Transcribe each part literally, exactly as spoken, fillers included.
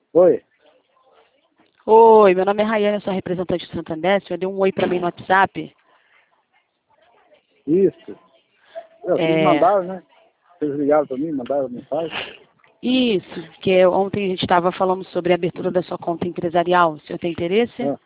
Oi. Oi, meu nome é Rayane, eu sou representante do Santander. O senhor deu um oi para mim no WhatsApp. Isso. Eu, vocês É, mandaram, né? Vocês ligaram para mim, mandaram mensagem. isso, que ontem a gente estava falando sobre a abertura da sua conta empresarial. O senhor tem interesse? Ah.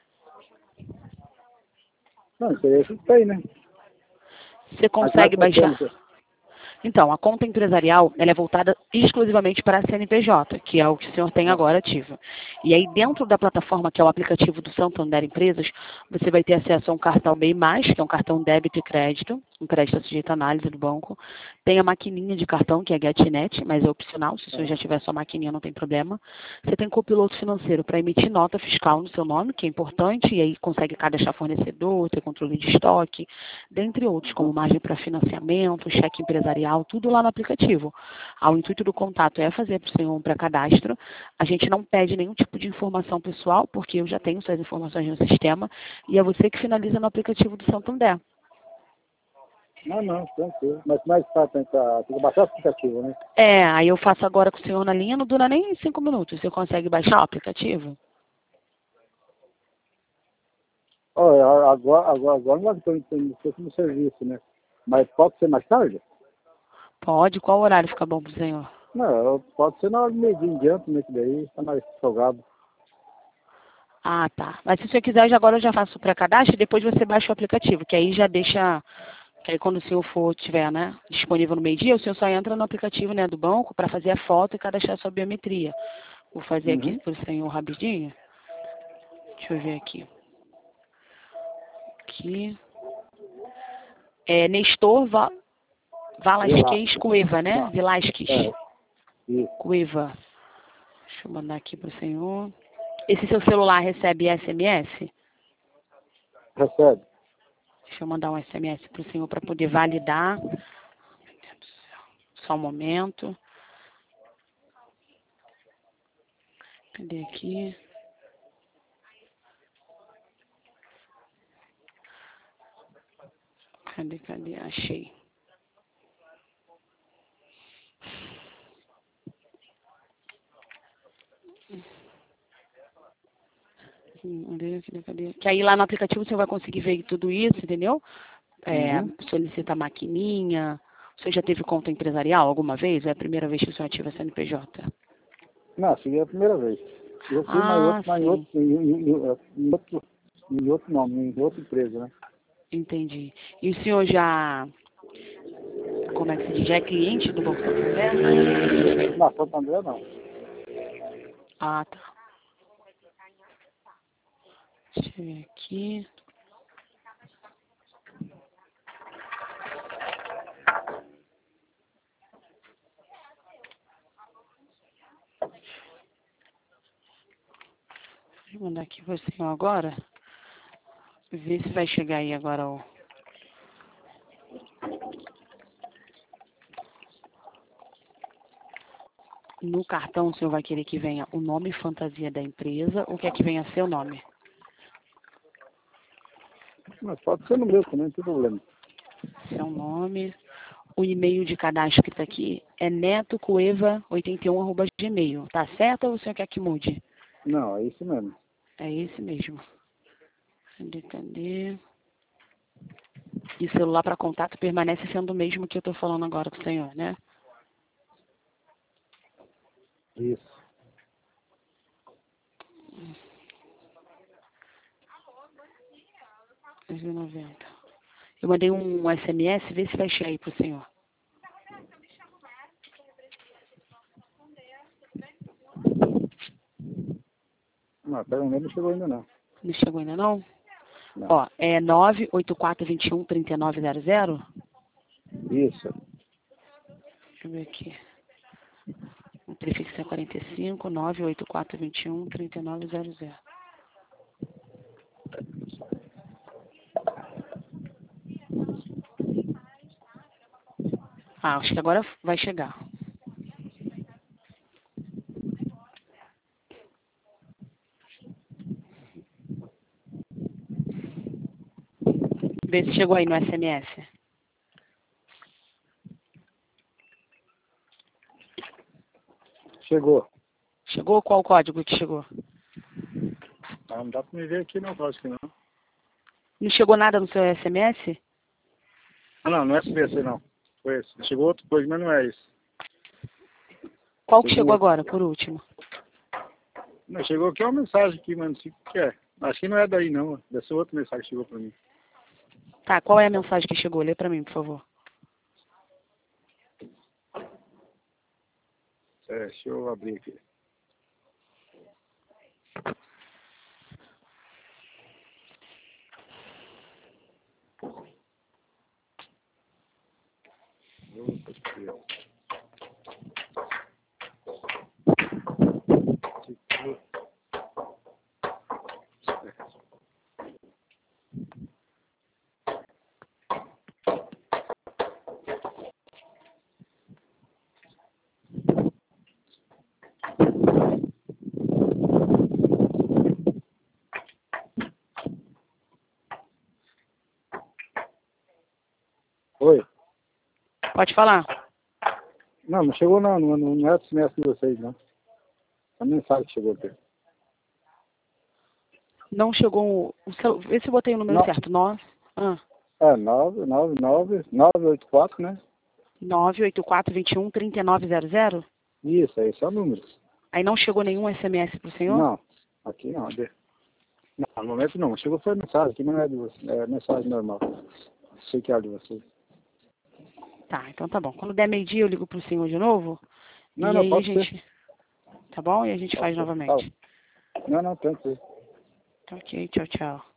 Não, interesse tem, né? Você Mas como é consegue que funciona baixar? isso? Então, a conta empresarial, ela é voltada exclusivamente para a C N P J, que é o que o senhor tem Ah. agora ativo. E aí, dentro da plataforma, que é o aplicativo do Santander Empresas, você vai ter acesso a um cartão B I mais, que é um cartão débito e crédito, um crédito sujeito à análise do banco. Tem a maquininha de cartão, que é a GetNet, mas é opcional, se o senhor Ah. já tiver sua maquininha, não tem problema. Você tem copiloto financeiro para emitir nota fiscal no seu nome, que é importante, e aí consegue cadastrar fornecedor, ter controle de estoque, dentre outros, como margem para financiamento, cheque empresarial, tudo lá no aplicativo. Ah, o intuito do contato é fazer para o senhor um pré-cadastro. A gente não pede nenhum tipo de informação pessoal, porque eu já tenho suas informações no sistema, e é você que finaliza no aplicativo do Santander. Não, não, tranquilo. Mas mais fácil tentar. Tem que baixar o aplicativo, né? É, aí eu faço agora com o senhor na linha, não dura nem cinco minutos. Você consegue baixar o aplicativo? Olha, agora, agora, agora não estou no serviço, né? Mas pode ser mais tarde? Pode. Qual horário fica bom para o senhor? Não, pode ser na hora do meio-dia em diante, né? Que daí está mais folgado. Ah, tá. Mas se o senhor quiser, já agora eu já faço o pré-cadastro e depois você baixa o aplicativo, que aí já deixa, que aí quando o senhor for, tiver, né, disponível no meio-dia, o senhor só entra no aplicativo, né, do banco para fazer a foto e cadastrar sua biometria. Vou fazer aqui Uhum. para o senhor rapidinho. Deixa eu ver aqui. Aqui. É Nestor Va Valasquez Cueva, né? Velasquez. É, isso. Cueva. Deixa eu mandar aqui para o senhor. Esse seu celular recebe S M S? Recebe. Deixa eu mandar um S M S para o senhor para poder validar. Só um momento. Cadê aqui? Cadê, cadê? Achei. Cadê, cadê, cadê? Que aí lá no aplicativo você vai conseguir ver tudo isso, entendeu? É, Uhum. solicita a maquininha. Você já teve conta empresarial alguma vez? Ou é a primeira vez que o senhor ativa a C N P J? Não, seria a primeira vez. Eu fui mas Ah, outro, mas em sim. outro, em, em, em, em outro, em outro nome, em outra empresa, né? Entendi. E o senhor já, como é que se diz, já é cliente do Banco Santander? Na Santo André não. Ah, tá. Deixa eu ver aqui. Vou mandar aqui para o senhor agora. Ver se vai chegar aí agora o... No cartão o senhor vai querer que venha o nome e fantasia da empresa ou quer que venha seu nome? Mas pode ser no meu também, não tem problema. Seu nome. O e-mail de cadastro que está aqui é netocueva oitenta e um arroba gmail. Tá certo ou o senhor quer que mude? Não, é isso mesmo. É esse mesmo. Cadê, cadê? E o celular para contato permanece sendo o mesmo que eu estou falando agora com o senhor, né? Isso. dois mil e noventa. Eu mandei um S M S, vê se vai chegar aí pro senhor. Não, pelo menos não chegou ainda não. Não chegou ainda não? Não. Ó, é nove oito quatro dois um, três nove zero zero? Isso. Deixa eu ver aqui. O prefixo é quarenta e cinco, nove oito quatro dois um, três nove zero zero. Ah, acho que agora vai chegar. Vê se chegou aí no S M S. Chegou. Chegou? Qual o código que chegou? Ah, não dá pra me ver aqui não, código não. Não chegou nada no seu S M S? Ah, não, não é esse esse não. Foi esse. Chegou outra coisa, mas não é isso. Qual que Chegou chegou outro. agora, por último? Não, chegou aqui uma mensagem aqui, mas não sei o que é. Acho que não é daí não. Deve ser outra mensagem que chegou pra mim. Tá, qual é a mensagem que chegou? Lê pra mim, por favor. É, deixa eu abrir aqui. Oi? Pode falar. Não, não chegou não, não, não é do semestre de vocês não. A mensagem que chegou aqui. Não chegou o seu... Vê se eu botei o número Não. certo. Nove... Ah. É, nove, nove, nove, nove, oito, quatro, né? nove oito quatro, dois um, três nove zero zero? Isso, aí são números. Aí não chegou nenhum S M S pro senhor? Não, aqui não. de- Não, no momento não. Chegou foi mensagem, aqui não é de você. É mensagem normal. Sei que é de vocês. Tá, então tá bom. Quando der meio-dia eu ligo pro senhor de novo. Não, E não, aí a pode gente... ser. Tá bom? E a gente Pode faz ser. novamente. Tá. Não, não, tranquilo. Tá ok, tchau, tchau.